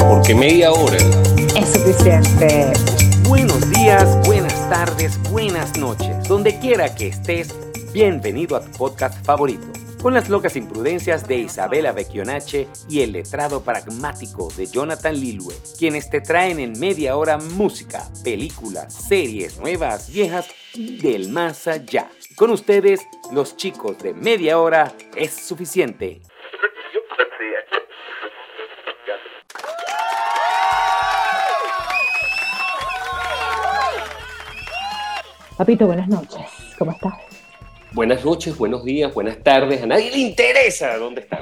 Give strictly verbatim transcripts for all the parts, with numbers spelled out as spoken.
porque media hora es suficiente. Buenos días, buenas tardes, buenas noches. Donde quiera que estés, bienvenido a tu podcast favorito. Con las locas imprudencias de Isabela Vecchionache y el letrado pragmático de Jonathan Lilue, quienes te traen en media hora música, películas, series nuevas, viejas y del más allá. Con ustedes, los chicos de Media Hora es Suficiente. Papito, buenas noches. ¿Cómo estás? Buenas noches, buenos días, buenas tardes. A nadie le interesa dónde estamos.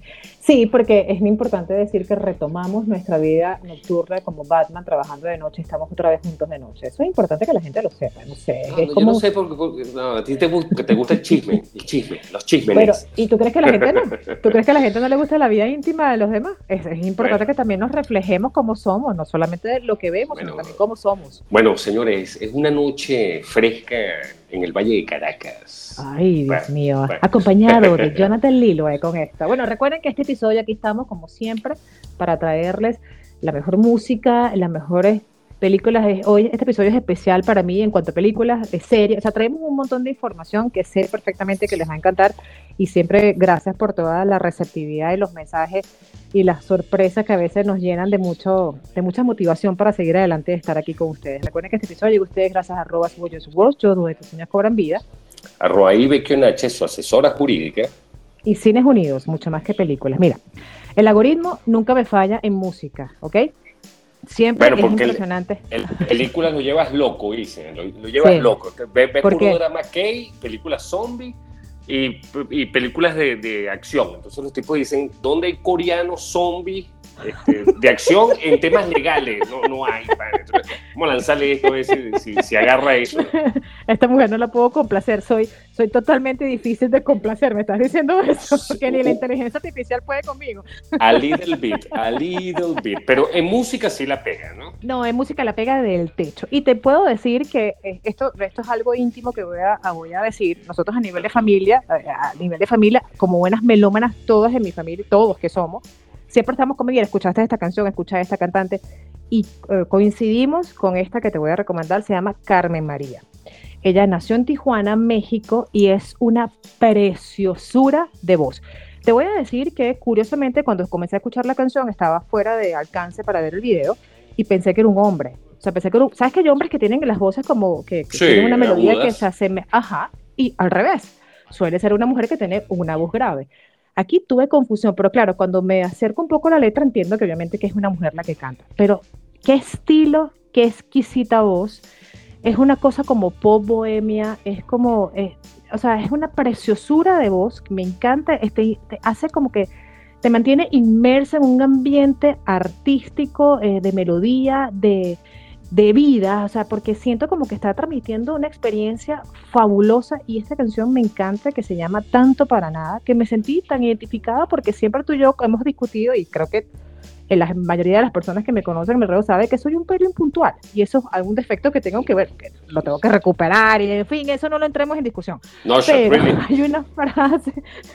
Sí, porque es muy importante decir que retomamos nuestra vida nocturna como Batman, trabajando de noche, estamos otra vez juntos de noche. Eso es importante que la gente lo sepa, no sé. No, es no, como... Yo no sé porque, porque no, a ti te gusta, te gusta el chisme, el chisme, los chismes. Pero, ¿y tú crees que la gente no? ¿Tú crees que a la gente no le gusta la vida íntima de los demás? Es, es importante bueno. que también nos reflejemos como somos, no solamente lo que vemos, bueno, sino también cómo somos. Bueno, señores, es una noche fresca en el Valle de Caracas. Ay, Dios bueno, mío, bueno. acompañado de Jonathan Lilue con esta. Bueno, recuerden que este episodio aquí estamos, como siempre, para traerles la mejor música, las mejores películas. Hoy este episodio es especial para mí en cuanto a películas, de series. O sea, traemos un montón de información que sé perfectamente que les va a encantar. Y siempre gracias por toda la receptividad y los mensajes y las sorpresas que a veces nos llenan de mucho de mucha motivación para seguir adelante y estar aquí con ustedes. Recuerden que este episodio llega a ustedes gracias a arroba World, yo donde tus sueños cobran vida. Arroba Vecchionache, su asesora jurídica. Y Cines Unidos, mucho más que películas. Mira, el algoritmo nunca me falla en música, ¿ok? Siempre bueno, es impresionante. El, el película lo llevas loco, dicen, lo, lo llevas sí. loco. Ves ve puro drama gay, películas zombie y, y películas de, de acción. Entonces los tipos dicen, ¿dónde hay coreanos zombies este, de acción en temas legales? No, no hay. Entonces, ¿cómo lanzarle esto si, si, si agarra eso? Esta mujer no la puedo complacer, soy, soy totalmente difícil de complacer, ¿me estás diciendo eso? Porque ni la inteligencia artificial puede conmigo. A little bit, a little bit, pero en música sí la pega, ¿no? No, en música la pega del techo. Y te puedo decir que esto, esto es algo íntimo que voy a, voy a decir. Nosotros a nivel de familia, a nivel de familia, como buenas melómanas, todas en mi familia, todos que somos, siempre estamos como, bien, escuchaste esta canción, escuchaste esta cantante, y eh, coincidimos con esta que te voy a recomendar, se llama Carmen María. Ella nació en Tijuana, México, y es una preciosura de voz. Te voy a decir que, curiosamente, cuando comencé a escuchar la canción, estaba fuera de alcance para ver el video, y pensé que era un hombre. O sea, pensé que era un... ¿Sabes que hay hombres que tienen las voces como que, que sí, tienen una melodía agudas. Que se asemeja? Ajá, y al revés. Suele ser una mujer que tiene una voz grave. Aquí tuve confusión, pero claro, cuando me acerco un poco a la letra entiendo que obviamente que es una mujer la que canta. Pero qué estilo, qué exquisita voz. Es una cosa como pop bohemia, es como, eh, o sea, es una preciosura de voz, me encanta, este, te hace como que te mantiene inmersa en un ambiente artístico, eh, de melodía, de, de vida, o sea, porque siento como que está transmitiendo una experiencia fabulosa y esta canción me encanta, que se llama Tanto para Nada, que me sentí tan identificada porque siempre tú y yo hemos discutido y creo que la mayoría de las personas que me conocen me alrededor sabe que soy un pelo impuntual y eso es algún defecto que tengo que ver, que lo tengo que recuperar y en fin, eso no lo entremos en discusión. No, pero really. hay una frase,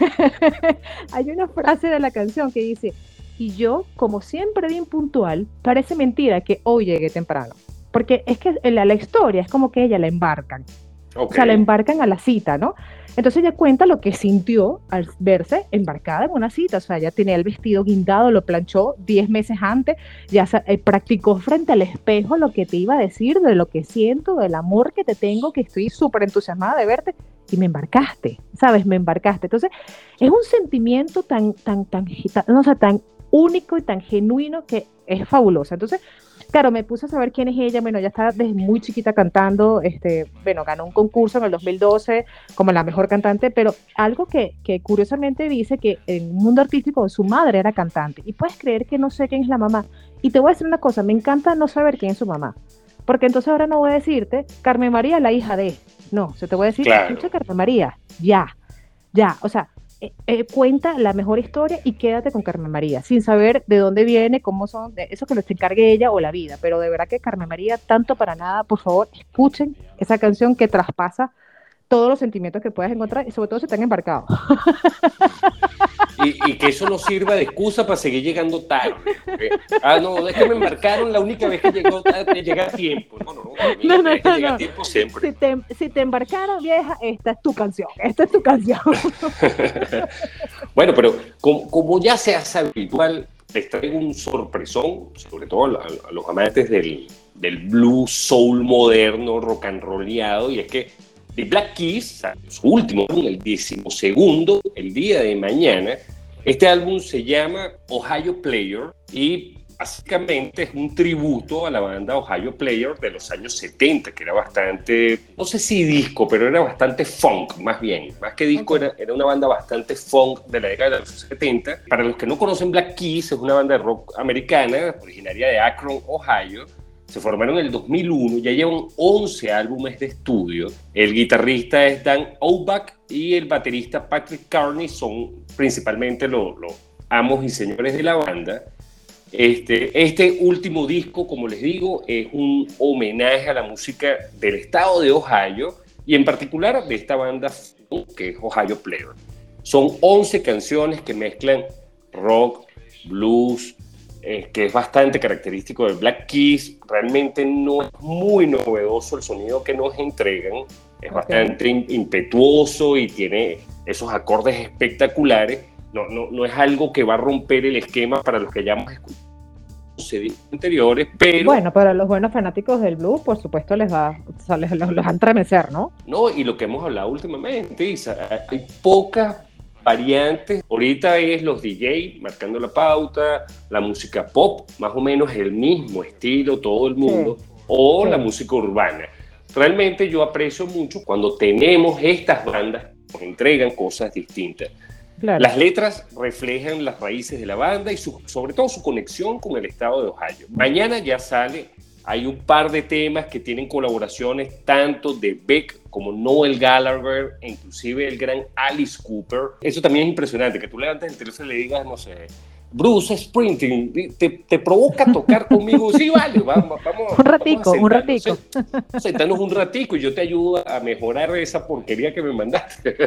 hay una frase de la canción que dice, y yo, como siempre de impuntual, parece mentira que hoy llegué temprano. Porque es que la, la historia es como que ella la embarcan. Okay. O sea, la embarcan a la cita, ¿no? Entonces ella cuenta lo que sintió al verse embarcada en una cita. O sea, ella tenía el vestido guindado, lo planchó diez meses antes, ya eh, practicó frente al espejo lo que te iba a decir de lo que siento, del amor que te tengo, que estoy súper entusiasmada de verte, y me embarcaste, ¿sabes? Me embarcaste. Entonces, es un sentimiento tan, tan, tan, tan, no, o sea, tan único y tan genuino que es fabuloso. Entonces, claro, me puse a saber quién es ella. Bueno, ella está desde muy chiquita cantando, este, bueno, ganó un concurso en el dos mil doce como la mejor cantante, pero algo que, que curiosamente dice que en un mundo artístico su madre era cantante, y puedes creer que no sé quién es la mamá. Y te voy a decir una cosa, me encanta no saber quién es su mamá, porque entonces ahora no voy a decirte Carmen María, la hija de, no, se te voy a decir, claro. Escucha Carmen María, ya, ya, o sea, Eh, eh, cuenta la mejor historia y quédate con Carmen María, sin saber de dónde viene, cómo son, de eso que lo encargue ella o la vida, pero de verdad que Carmen María, Tanto para Nada, por favor, escuchen esa canción que traspasa todos los sentimientos que puedas encontrar y sobre todo si están embarcados. y, y que eso no sirva de excusa para seguir llegando tarde. Porque, ah, no, es que me embarcaron la única vez que llegó tarde, llegué a tiempo. No, no, no, no, no, es que no, llega no. a tiempo siempre. Si te, si te embarcaron, vieja, esta es tu canción, esta es tu canción. Bueno, pero como, como ya se hace habitual, les traigo un sorpresón, sobre todo a, a los amantes del, del blues soul moderno, rock and rolleado, y es que The Black Keys, su último álbum, el decimosegundo, el día de mañana, este álbum se llama Ohio Player y básicamente es un tributo a la banda Ohio Player de los años setenta, que era bastante, no sé si disco, pero era bastante funk, más bien. Más que disco, okay. era, era una banda bastante funk de la década de los setenta. Para los que no conocen, Black Keys es una banda de rock americana, originaria de Akron, Ohio. Se formaron en el dos mil uno, ya llevan once álbumes de estudio. El guitarrista es Dan Auerbach y el baterista Patrick Carney son principalmente los, los amos y señores de la banda. Este, este último disco, como les digo, es un homenaje a la música del estado de Ohio y en particular de esta banda que es Ohio Player. Son once canciones que mezclan rock, blues, eh, que es bastante característico de Black Keys. Realmente no es muy novedoso el sonido que nos entregan, es okay. bastante impetuoso y tiene esos acordes espectaculares. No, no, no es algo que va a romper el esquema para los que ya hemos escuchado anteriores, pero... Bueno, para los buenos fanáticos del blues, por supuesto, les va, o sea, les, los, los va a entremecer, ¿no? No, y lo que hemos hablado últimamente, Isa, hay pocas variantes. Ahorita es los D J marcando la pauta, la música pop, más o menos el mismo estilo, todo el mundo, sí. o sí. la música urbana. Realmente yo aprecio mucho cuando tenemos estas bandas que nos entregan cosas distintas. Claro. Las letras reflejan las raíces de la banda y su, sobre todo su conexión con el estado de Ohio. Mañana ya sale, hay un par de temas que tienen colaboraciones tanto de Beck como Noel Gallagher e inclusive el gran Alice Cooper. Eso también es impresionante, que tú levantes el teléfono y le digas, no sé, Bruce Springsteen, ¿te, te provoca tocar conmigo? Sí, vale, vamos, vamos. Un ratico, vamos un ratico. Sentarnos un ratico y yo te ayudo a mejorar esa porquería que me mandaste.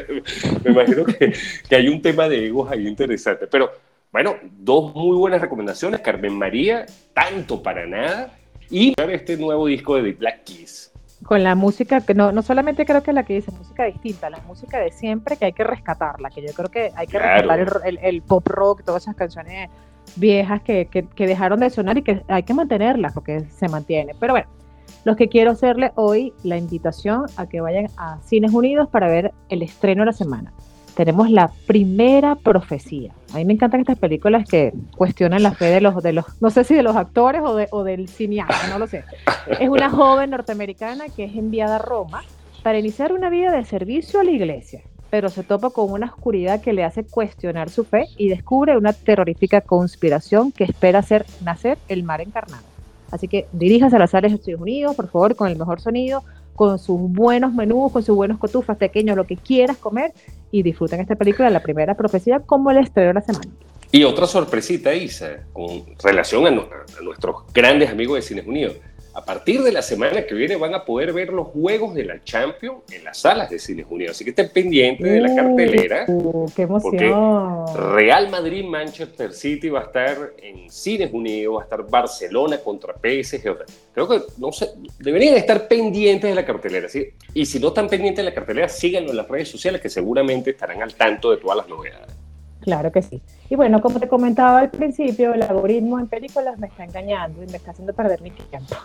Me imagino que, que hay un tema de egos ahí interesante. Pero, bueno, dos muy buenas recomendaciones. Carmen María, Tanto para Nada, y este nuevo disco de The Black Keys. Con la música, que no, no solamente creo que la que dice música distinta, la música de siempre que hay que rescatarla, que yo creo que hay que claro. rescatar el, el, el pop rock, todas esas canciones viejas que, que, que dejaron de sonar y que hay que mantenerlas porque se mantiene. Pero bueno, los que quiero hacerle hoy la invitación a que vayan a Cines Unidos para ver el estreno de la semana. Tenemos La Primera Profecía. A mí me encantan estas películas que cuestionan la fe de los, de los no sé si de los actores o, de, o del cineasta, no lo sé. Es una joven norteamericana que es enviada a Roma para iniciar una vida de servicio a la iglesia, pero se topa con una oscuridad que le hace cuestionar su fe y descubre una terrorífica conspiración que espera hacer nacer el mal encarnado. Así que diríjase a las salas de Estados Unidos, por favor, con el mejor sonido, con sus buenos menús, con sus buenos cotufas pequeños, lo que quieras comer, y disfruten esta película, La Primera Profecía, como el estreno de la semana. Y otra sorpresita, Isa, con relación a, no, a nuestros grandes amigos de Cines Unidos. A partir de la semana que viene van a poder ver los juegos de la Champions en las salas de Cines Unidos. Así que estén pendientes de la cartelera. Uh, ¡Qué emoción! Porque Real Madrid, Manchester City va a estar en Cines Unidos, va a estar Barcelona contra P S G. Creo que, no sé, deberían estar pendientes de la cartelera, ¿sí? Y si no están pendientes de la cartelera, síganlo en las redes sociales que seguramente estarán al tanto de todas las novedades. Claro que sí. Y bueno, como te comentaba al principio, el algoritmo en películas me está engañando y me está haciendo perder mi tiempo.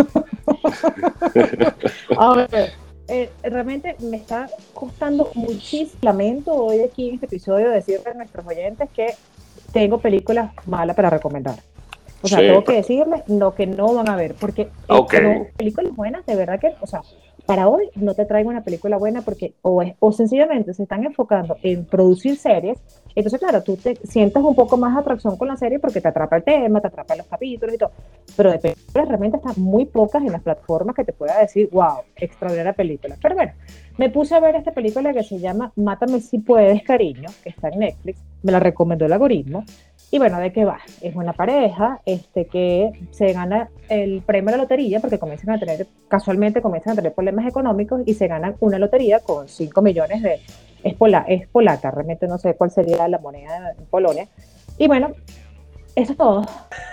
A ver, eh, realmente me está costando muchísimo, lamento hoy aquí en este episodio decirle a nuestros oyentes que tengo películas malas para recomendar. O sea, sí. tengo que decirles lo que no van a ver, porque okay. eh, películas buenas, de verdad que, o sea, para hoy no te traigo una película buena porque o, es, o sencillamente se están enfocando en producir series. Entonces, claro, tú te sientas un poco más atracción con la serie porque te atrapa el tema, te atrapa los capítulos y todo. Pero de películas realmente están muy pocas en las plataformas que te pueda decir, wow, extraordinaria película. Pero bueno, me puse a ver esta película que se llama Mátame si puedes, cariño, que está en Netflix. Me la recomendó el algoritmo. Y bueno, ¿de qué va? Es una pareja este, que se gana el premio de la lotería porque comienzan a tener, casualmente comienzan a tener problemas económicos y se ganan una lotería con cinco millones de es, pola, es polaca, realmente no sé cuál sería la moneda en Polonia. Y bueno, eso es todo.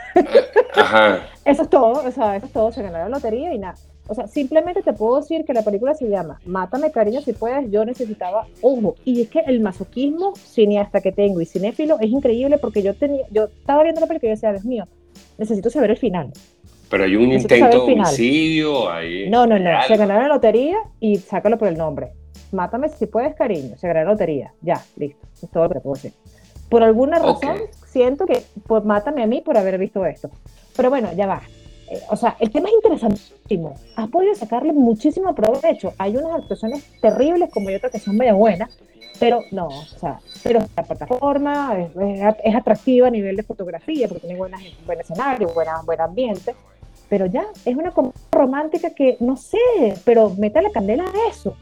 Ajá. Eso es todo, o sea, eso es todo, se ganaron la lotería y nada. O sea, simplemente te puedo decir que la película se llama Mátame cariño si puedes, yo necesitaba, ojo, y es que el masoquismo cineasta que tengo y cinéfilo es increíble porque yo tenía, yo estaba viendo la película y yo decía, Dios mío, necesito saber el final. Pero hay un Necesito intento saber de el final. homicidio, ahí No, no, hay no, se algo. ganaron la lotería y sácalo por el nombre. Mátame si puedes, cariño, se ganaron la lotería, ya, listo, eso es todo lo que te puedo decir. Por alguna razón, Ok. siento que, pues, mátame a mí por haber visto esto. Pero bueno, ya va. Eh, o sea, el tema es interesantísimo. Has podido sacarle muchísimo provecho. Hay unas actuaciones terribles como hay otras que son medio buenas, pero no, o sea, pero la plataforma es, es, es atractiva a nivel de fotografía porque tiene buenas, buen escenario, buena, buen ambiente. Pero ya, es una comedia romántica que, no sé, pero mete la candela a eso.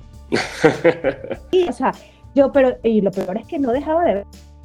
Y, o sea, yo, pero, y lo peor es que no dejaba de ver.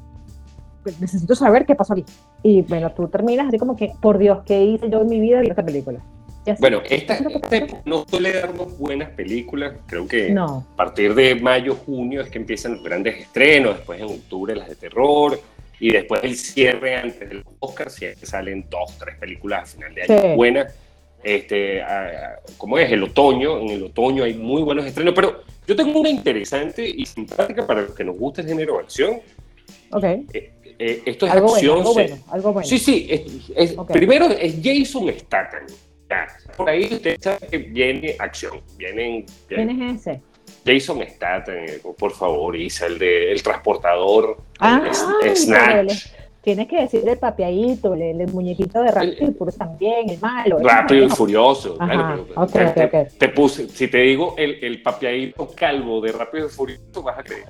Necesito saber qué pasó aquí. Y bueno, tú terminas así como que, por Dios, ¿qué hice yo en mi vida viendo esta película? Y así, Bueno, esta, eso es lo que este pasa. no suele darnos buenas películas. Creo que No. a partir de mayo, junio es que empiezan los grandes estrenos, después en octubre las de terror, y después el cierre antes del Oscar, si es que salen dos, tres películas a final de año Sí. buenas. Este, a, como es el otoño, en el otoño hay muy buenos estrenos, pero yo tengo una interesante y simpática para los que nos gusta el género de acción. Ok. Eh, eh, esto es Algo acción. bueno, algo se- bueno, algo bueno. Sí, sí, es, es- Ok. primero es Jason Statham. Ya, por ahí usted sabe que viene acción, vienen, ¿Quién es ese? Jason Statham, eh, por favor, Isa, el de El Transportador, Ah, el S- pero Snatch, él- tienes que decir el papiadito, el, el muñequito de Rápido y Furioso también, el malo. ese Rápido y no. Furioso. Ajá, Claro, pero ok, te, ok, te- ok. te puse, si te digo el, el papiadito calvo de Rápido y Furioso, vas a creer.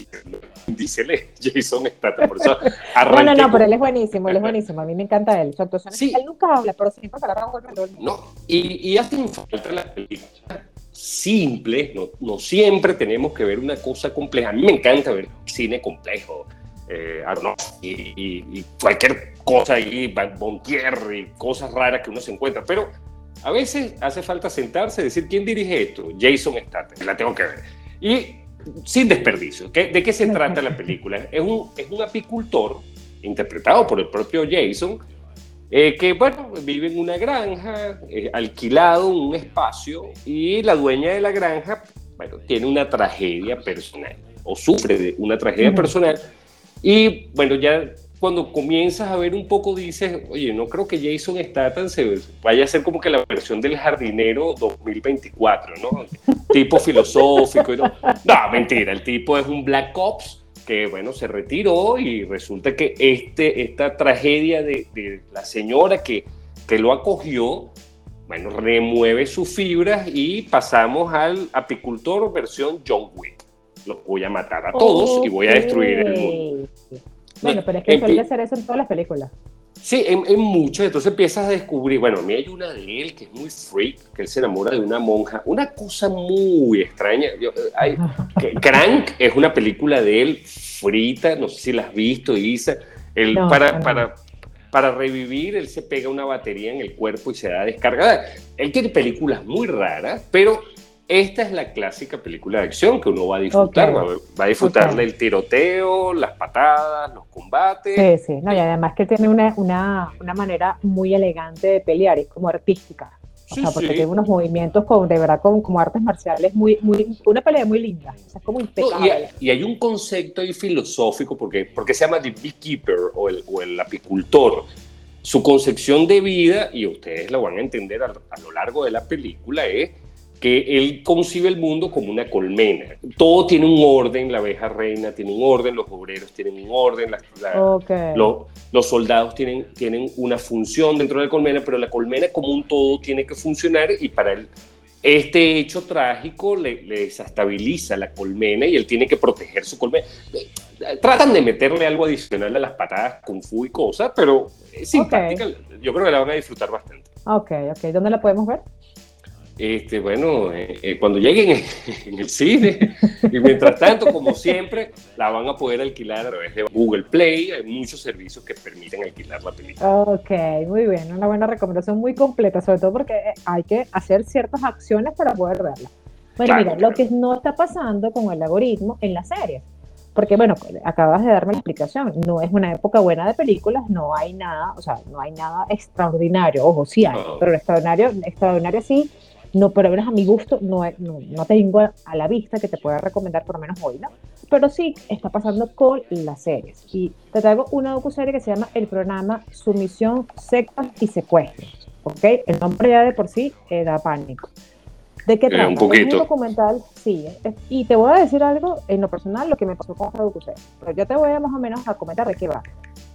Dícele Jason Statham, por eso No, arranqué no, no, con- pero él es buenísimo, él es buenísimo. A mí me encanta él. Su actuación, Sí. él nunca habla, pero siempre se la revuelve todo el mundo. No, y, y hacen falta las películas simples, no, no siempre tenemos que ver una cosa compleja. A mí me encanta ver cine complejo, eh, I don't know, y, y- y cualquier cosa ahí, Bontier y cosas raras que uno se encuentra, pero a veces hace falta sentarse y decir, ¿quién dirige esto? Jason Statham, la tengo que ver. Y sin desperdicio, ¿qué- ¿de qué se trata la película? Es un, es un apicultor, interpretado por el propio Jason, eh, que, bueno, vive en una granja, eh, alquilado en un espacio, y la dueña de la granja, bueno, tiene una tragedia personal, o sufre de una tragedia Ujú. personal, y, bueno, ya cuando comienzas a ver un poco dices, oye, no creo que Jason Statham se vaya a ser como que la versión del jardinero dos mil veinticuatro, ¿no? Tipo filosófico, y no, no, mentira, el tipo es un Black Ops, que bueno, se retiró y resulta que este, esta tragedia de, de la señora que, que lo acogió, bueno, remueve sus fibras y pasamos al apicultor versión John Wick. Los voy a matar a todos y voy a destruir el mundo. Bueno, pero es que En suele fin, hacer eso en todas las películas. sí, en, en muchos, entonces empiezas a descubrir, bueno, a mí hay una de él que es muy freak, que él se enamora de una monja, una cosa muy extraña. Yo, eh, hay, que Crank es una película de él frita, no sé si la has visto, Isa. Él, No, para, no. para, para revivir, él se pega una batería en el cuerpo y se da descargada. Él tiene películas muy raras, pero esta es la clásica película de acción que uno va a disfrutar. Ok. Va, va a disfrutar Ok. del tiroteo, las patadas, los combates. Sí, sí. No, y además que tiene una, una, una manera muy elegante de pelear, es como artística. O Sí, sea, porque sí. tiene unos movimientos con, de verdad con, como artes marciales muy, muy, una pelea muy linda. O sea, es como No, impecable. y, hay, y hay un concepto ahí filosófico, porque, porque se llama The Beekeeper o el, o el apicultor. Su concepción de vida, y ustedes lo van a entender a, a lo largo de la película, es que él concibe el mundo como una colmena. Todo tiene un orden, la abeja reina tiene un orden, los obreros tienen un orden, la, la, Ok. lo- los soldados tienen, tienen una función dentro de la colmena, pero la colmena como un todo tiene que funcionar, y para él este hecho trágico le, le desestabiliza la colmena y él tiene que proteger su colmena. Tratan de meterle algo adicional a las patadas kung fu y cosas, pero es simpática. Yo creo que la van a disfrutar bastante. Ok, ok. ¿Dónde la podemos ver? Este, bueno, eh, eh, cuando lleguen en, en el cine, y mientras tanto, como siempre, la van a poder alquilar a través de Google Play. Hay muchos servicios que permiten alquilar la película. Ok, muy bien. Una buena recomendación, muy completa, sobre todo porque hay que hacer ciertas acciones para poder verla. Bueno, Claro, mira, claro. lo que no está pasando con el algoritmo en las series, porque bueno, acabas de darme la explicación, no es una época buena de películas, no hay nada, o sea, no hay nada extraordinario, ojo, sí hay, No, pero extraordinario, extraordinario sí, no, por lo menos a mi gusto, no, es- no, no tengo a, a la vista que te pueda recomendar por lo menos hoy, ¿no? Pero sí está pasando con las series. Y te traigo una docuserie que se llama El Programa Sumisión, Sectas y Secuestros, ¿ok? El nombre ya de por sí eh, da pánico. ¿De qué eh, un trata? Es un poquito. documental, sí, es- y te voy a decir algo en lo personal, lo que me pasó con esta docuserie, pero yo te voy a más o menos a comentar de qué va.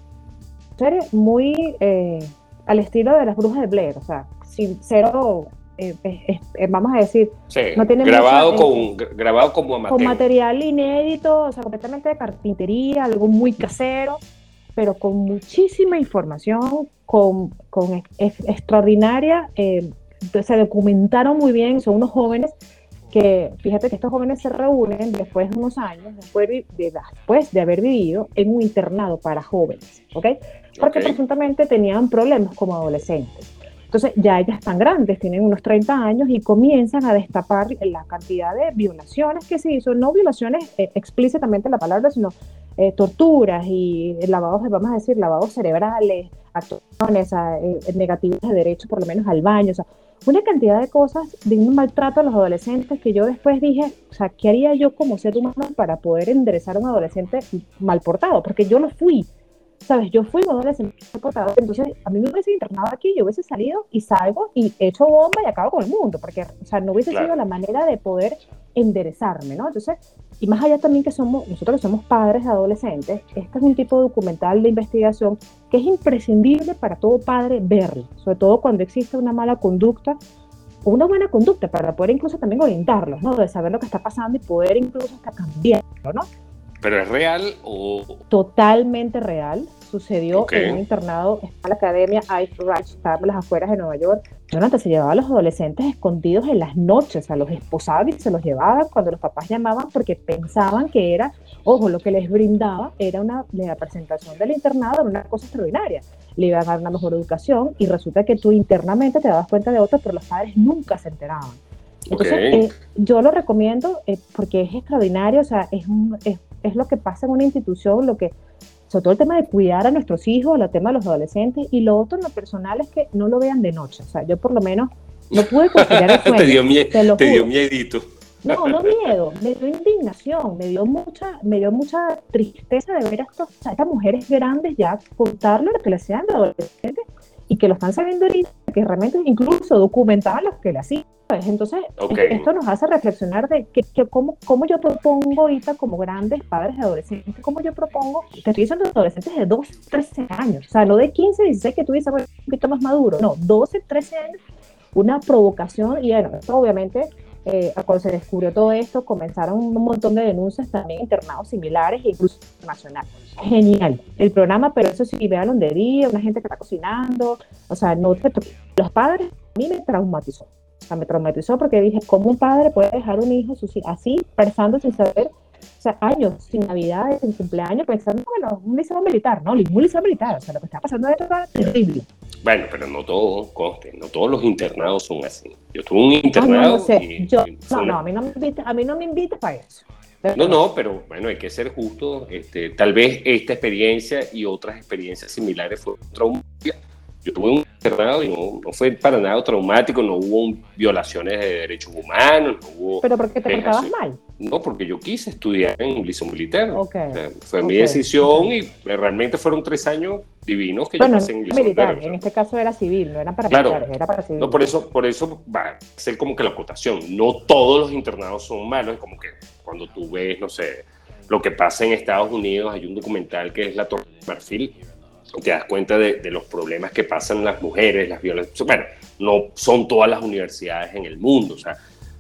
Serie muy eh, al estilo de las Brujas de Blair, o sea, sin cero, eh, eh, eh, eh, vamos a decir, Sí, no tiene mucha, grabado, eh, con, grabado como con amateur. material inédito, o sea, completamente de carpintería, algo muy casero, pero con muchísima información, con, con ex- ex- extraordinaria, eh, se documentaron muy bien, son unos jóvenes que, fíjate que estos jóvenes se reúnen después de unos años, después de, de- después de haber vivido en un internado para jóvenes, ¿ok? Ok, Porque presuntamente tenían problemas como adolescentes. Entonces ya ellas están grandes, tienen unos treinta años y comienzan a destapar la cantidad de violaciones que se hizo, no violaciones eh, explícitamente la palabra, sino eh, torturas y lavados, vamos a decir, lavados cerebrales, actuaciones eh, negativas de derecho por lo menos al baño, o sea, una cantidad de cosas de un maltrato a los adolescentes que yo después dije, o sea, ¿qué haría yo como ser humano para poder enderezar a un adolescente mal portado? Porque yo lo fui, ¿sabes? Yo fui un adolescente mal portado, entonces a mí me hubiese internado aquí, yo hubiese salido y salgo y echo bomba y acabo con el mundo, porque, o sea, no hubiese sido claro. la manera de poder enderezarme, ¿no? Entonces, y más allá también que somos, nosotros que somos padres de adolescentes, este es un tipo de documental de investigación que es imprescindible para todo padre verlo, sobre todo cuando existe una mala conducta o una buena conducta para poder incluso también orientarlos, ¿no? De saber lo que está pasando y poder incluso hasta cambiarlo, ¿no? ¿Pero es real o...? Totalmente real. Sucedió Ok, en un internado, está en la academia Ice Ranch, está en las afueras de Nueva York. Jonathan se llevaba a los adolescentes escondidos en las noches, a los esposaban y se los llevaban cuando los papás llamaban porque pensaban que era, ojo, lo que les brindaba era una, la presentación del internado, era una cosa extraordinaria. Le iban a dar una mejor educación y resulta que tú internamente te dabas cuenta de otro, pero los padres nunca se enteraban. ok. Entonces, eh, yo lo recomiendo eh, porque es extraordinario, o sea, es, un, es, es lo que pasa en una institución, lo que, sobre todo el tema de cuidar a nuestros hijos, el tema de los adolescentes, y lo otro en lo personal es que no lo vean de noche, o sea, yo por lo menos no pude conciliar el te sueño, dio, mie te lo te dio juro. miedito. No, no miedo, me dio indignación, me dio mucha, me dio mucha tristeza de ver a, estos, a estas mujeres grandes ya contarle lo que le hacían de adolescentes y que lo están sabiendo ahorita, que realmente incluso documentaban lo que le hacían. Entonces, Ok, esto nos hace reflexionar de que, que cómo, cómo yo propongo ahorita como grandes padres de adolescentes, cómo yo propongo, te estoy diciendo de adolescentes de doce, trece años, o sea, no de quince, dieciséis que tú dices, bueno, un poquito más maduro, no, doce, trece años, una provocación y bueno, esto obviamente eh, cuando se descubrió todo esto, comenzaron un montón de denuncias también internados similares e incluso internacionales. Genial el programa, pero eso sí, véanlo de día, una gente que está cocinando, o sea, no te, los padres, a mí me traumatizó, o sea, me traumatizó porque dije, ¿cómo un padre puede dejar un hijo así, pensando sin saber, o sea, años, sin navidades, sin cumpleaños, pensando, bueno, un liceo militar, no, un liceo militar, o sea, lo que está pasando es terrible. bueno, pero no todos, conste, no todos los internados son así. Yo tuve un Ah, no, yo internado sé, y, yo, y fue no, una... no, a mí no me invites, a mí no me invites para eso. No, no, pero bueno, hay que ser justo. Este, tal vez esta experiencia y otras experiencias similares fueron traumáticas. Yo tuve un internado y no, no fue para nada traumático, no hubo violaciones de derechos humanos, no hubo... ¿Pero porque te portabas vejación. mal? No, porque yo quise estudiar en un liceo militar. Okay, O sea, fue okay, mi decisión okay. Y realmente fueron tres años divinos que bueno, yo pasé en el liceo militar, militar. O sea, en este caso era civil, no era para claro, militares, era para civil. no, por eso, por eso va a ser como que la acotación. No todos los internados son malos, es como que cuando tú ves, no sé, lo que pasa en Estados Unidos, hay un documental que es La Torre de Marfil, te das cuenta de, de los problemas que pasan las mujeres, las violencias. Bueno, no son todas las universidades en el mundo, o sea,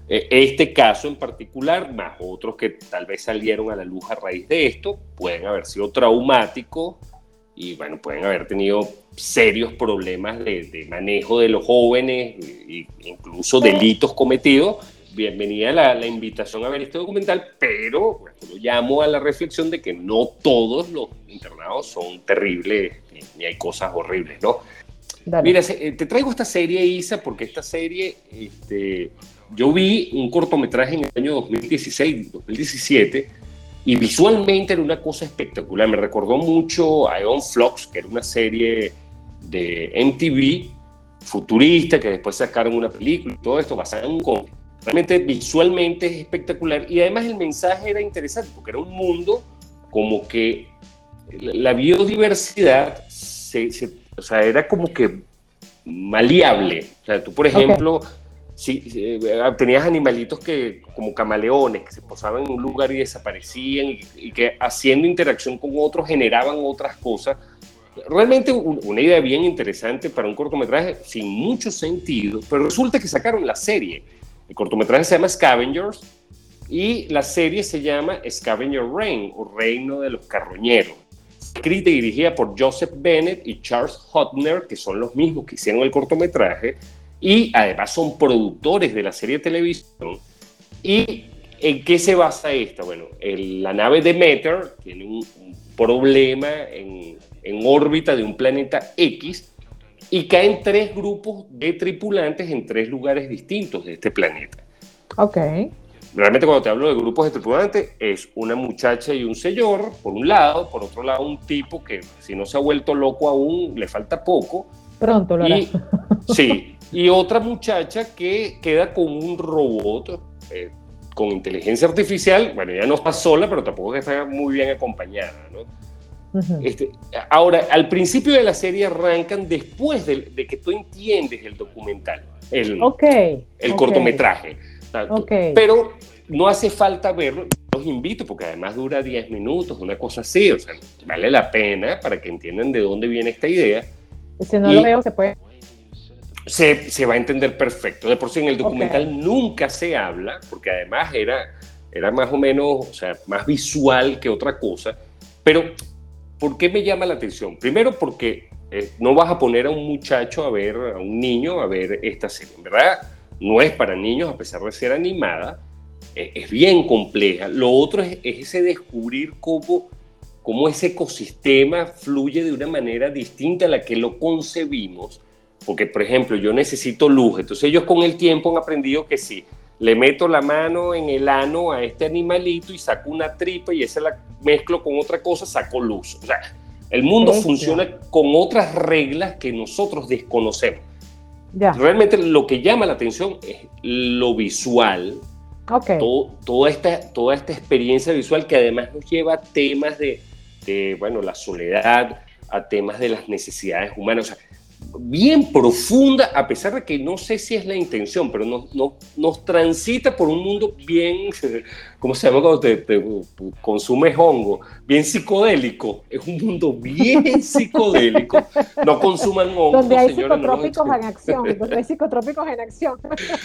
este caso en particular, más otros que tal vez salieron a la luz a raíz de esto, pueden haber sido traumáticos y bueno, pueden haber tenido serios problemas de, de manejo de los jóvenes e incluso delitos cometidos. Bienvenida la, la invitación a ver este documental, pero bueno, lo llamo a la reflexión de que no todos los internados son terribles ni, ni hay cosas horribles, ¿no? Dale. Mira, te traigo esta serie, Isa, porque esta serie, este, yo vi un cortometraje en el año dos mil dieciséis, dos mil diecisiete, y visualmente era una cosa espectacular. Me recordó mucho a Aeon Flux, que era una serie de M T V futurista, que después sacaron una película y todo esto basado en un cómic. Realmente visualmente es espectacular, y además el mensaje era interesante, porque era un mundo como que la biodiversidad se, se, o sea, era como que maleable. O sea, tú, por ejemplo, okay. si, si, tenías animalitos que, como camaleones, que se posaban en un lugar y desaparecían, y, y que haciendo interacción con otros generaban otras cosas. Realmente una idea bien interesante para un cortometraje sin mucho sentido, pero resulta que sacaron la serie. El cortometraje se llama Scavengers y la serie se llama Scavenger Reign, o Reino de los Carroñeros. Escrita y dirigida por Joseph Bennett y Charles Hodgner, que son los mismos que hicieron el cortometraje, y además son productores de la serie de televisión. ¿Y en qué se basa esta? Bueno, el, la nave Demeter tiene un, un problema en, en órbita de un planeta X y caen tres grupos de tripulantes en tres lugares distintos de este planeta. Ok. Realmente cuando te hablo de grupos de tripulantes es una muchacha y un señor, por un lado, por otro lado un tipo que si no se ha vuelto loco aún, le falta poco. Pronto lo hará. Y, sí, y otra muchacha que queda con un robot eh, con inteligencia artificial. Bueno, ya no está sola, pero tampoco está muy bien acompañada, ¿no? Uh-huh. Este, ahora, al principio de la serie arrancan después de, de que tú entiendes el documental, el, okay, el okay. cortometraje. Okay. Pero no hace falta verlo, los invito porque además dura diez minutos, una cosa así, o sea, vale la pena para que entiendan de dónde viene esta idea. Si no y lo veo, se puede. Se, se va a entender perfecto. De por sí en el documental okay. nunca se habla, porque además era, era más o menos, o sea, más visual que otra cosa. Pero, ¿por qué me llama la atención? Primero porque eh, no vas a poner a un muchacho a ver, a un niño a ver esta serie, en verdad. No es para niños, a pesar de ser animada, eh, es bien compleja. Lo otro es, es ese descubrir cómo, cómo ese ecosistema fluye de una manera distinta a la que lo concebimos. Porque, por ejemplo, yo necesito luz. Entonces ellos con el tiempo han aprendido que sí, le meto la mano en el ano a este animalito y saco una tripa y esa la mezclo con otra cosa, saco luz. O sea, el mundo Bestia. funciona con otras reglas que nosotros desconocemos. Ya. Realmente lo que llama la atención es lo visual, okay. todo, toda, esta, toda esta experiencia visual que además nos lleva a temas de, de bueno, la soledad, a temas de las necesidades humanas, o sea, bien profunda, a pesar de que no sé si es la intención, pero nos, nos, nos transita por un mundo bien, ¿cómo se llama cuando te, te consumes hongo? Bien psicodélico, es un mundo bien psicodélico, no consuman hongos, donde hay señores, psicotrópicos no, en acción, donde hay psicotrópicos en acción.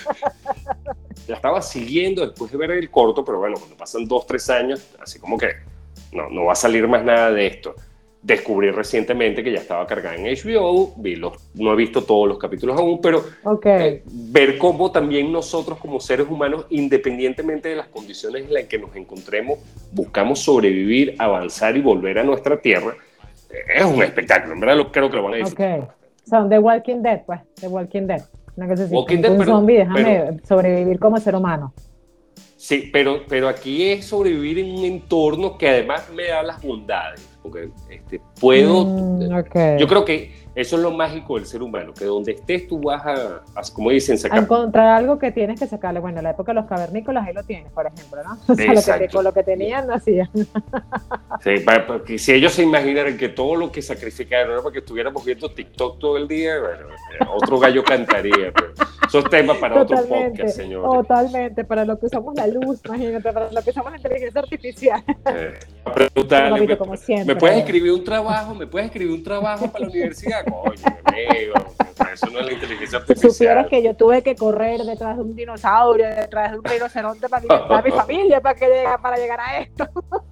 La estaba siguiendo después de ver el corto, pero bueno, cuando pasan dos, tres años, así como que no, no va a salir más nada de esto. Descubrí recientemente que ya estaba cargada en H B O, vi los, no he visto todos los capítulos aún, pero okay. eh, ver cómo también nosotros como seres humanos, independientemente de las condiciones en las que nos encontremos, buscamos sobrevivir, avanzar y volver a nuestra tierra, eh, es un espectáculo, en verdad lo, creo que lo van a disfrutar. Ok, son The Walking Dead, pues, The Walking Dead. Una cosa así, Walking un Dead, pero, zombie, déjame pero, sobrevivir como ser humano. Sí, pero, pero aquí es sobrevivir en un entorno que además me da las bondades, porque este, puedo, mm, okay. yo creo que eso es lo mágico del ser humano, que donde estés tú vas a, a como dicen, sacar. A encontrar algo que tienes que sacarle. Bueno, en la época de los cavernícolas ahí lo tienes, por ejemplo, ¿no? O sea, lo que, con lo que tenían no hacían. Sí, porque si ellos se imaginaran que todo lo que sacrificaron era para que estuviéramos viendo TikTok todo el día, bueno, otro gallo cantaría, pero eso es tema para totalmente, otro podcast, señores. Totalmente, para lo que usamos la luz, imagínate, para lo que usamos la inteligencia artificial. Eh, preguntarle, papito, me, como siempre, ¿me puedes escribir un trabajo? ¿Me puedes escribir un trabajo para la universidad? Coño, amigo, eso no es la inteligencia artificial. Si supieras que yo tuve que correr detrás de un dinosaurio, detrás de un rinoceronte para alimentar a mi familia para, que llegue, para llegar a esto.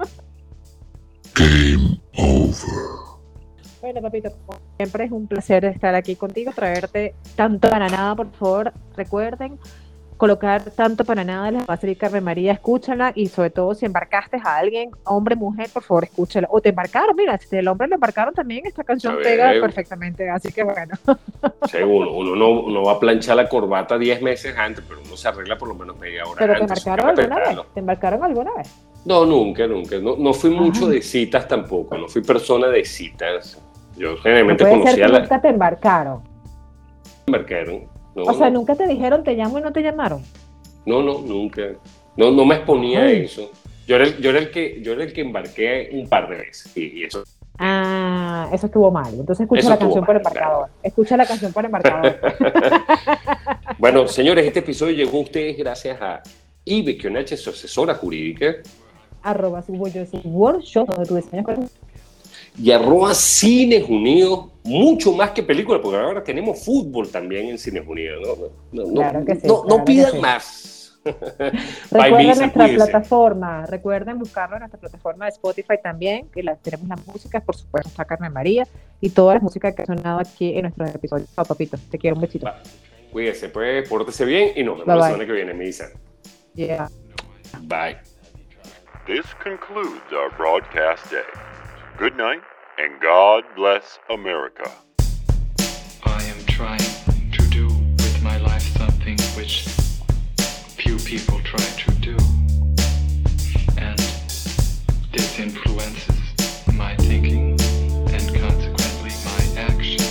Game over. Bueno, papito, como siempre es un placer estar aquí contigo, traerte tanto bananada, por favor, recuerden, colocar tanto para nada, les va a salir Carmen María, escúchala, y sobre todo si embarcaste a alguien, hombre, mujer, por favor, escúchala. O te embarcaron, mira, si el hombre lo embarcaron también, esta canción pega perfectamente, así que bueno. Sí, uno, uno no, uno va a planchar la corbata diez meses antes, pero uno se arregla por lo menos media hora ¿Pero antes. te embarcaron alguna vez? ¿Te embarcaron alguna vez? No, nunca, nunca. No, no fui mucho de citas tampoco, no fui persona de citas. Yo generalmente no puede conocía ser que la... nunca te embarcaron. embarcaron. No, o sea, no. nunca te dijeron te llamo y no te llamaron. No, no, nunca. No, no me exponía Ay. a eso. Yo era, el, yo, era el que, yo era el que embarqué un par de veces. Y, y eso. Ah, eso estuvo mal. Entonces escucha Eso la estuvo canción mal, por embarcador. claro. Escucha la canción por embarcador. Bueno, señores, este episodio llegó a ustedes gracias a Ibe Kionache, su asesora jurídica. Arroba Suboyosi Workshop, donde tú diseñas cosas. Y arroba Cines Unidos, mucho más que película, porque ahora tenemos fútbol también en Cines Unidos. No, no, Claro no, que sí, no, claro no pidan que sí. más. Recuerden Paimisa, nuestra cuídense. plataforma, recuerden buscarlo en nuestra plataforma de Spotify también, que la, tenemos la música, por supuesto está Carmen María y todas las músicas que han sonado aquí en nuestros episodios. Chao, papito, te quiero un besito. Va. Cuídense, pues, pórtese bien y nos vemos Bye, la bye. semana que viene, me dicen. Yeah. Bye. This concludes our broadcast day. Good night, and God bless America. I am trying to do with my life something which few people try to do. And this influences my thinking and consequently my action.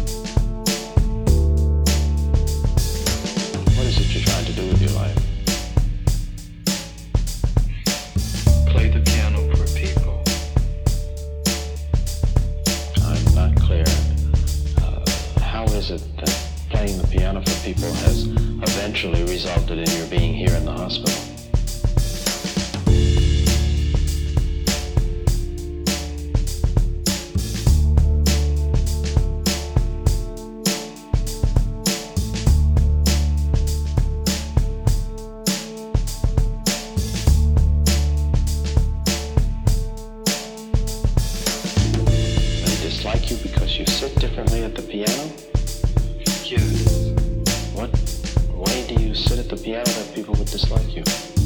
What is it you're trying to do with your life? Play the piano for people. I'm not clear. Uh, how is it that playing the piano for people has eventually resulted in your being here in the hospital? They dislike you because you sit differently at the piano? Yes. What way do you sit at the piano that people would dislike you?